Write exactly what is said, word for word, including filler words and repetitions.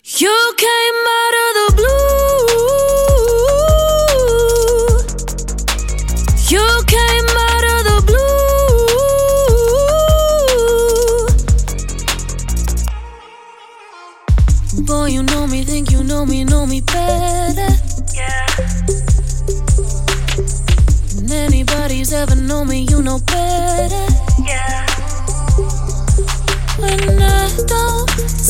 You came out of the blue. You came out of the blue. Boy, you know me, think you know me, know me better. Yeah. Than anybody's ever known me, you know better. Yeah. When I don't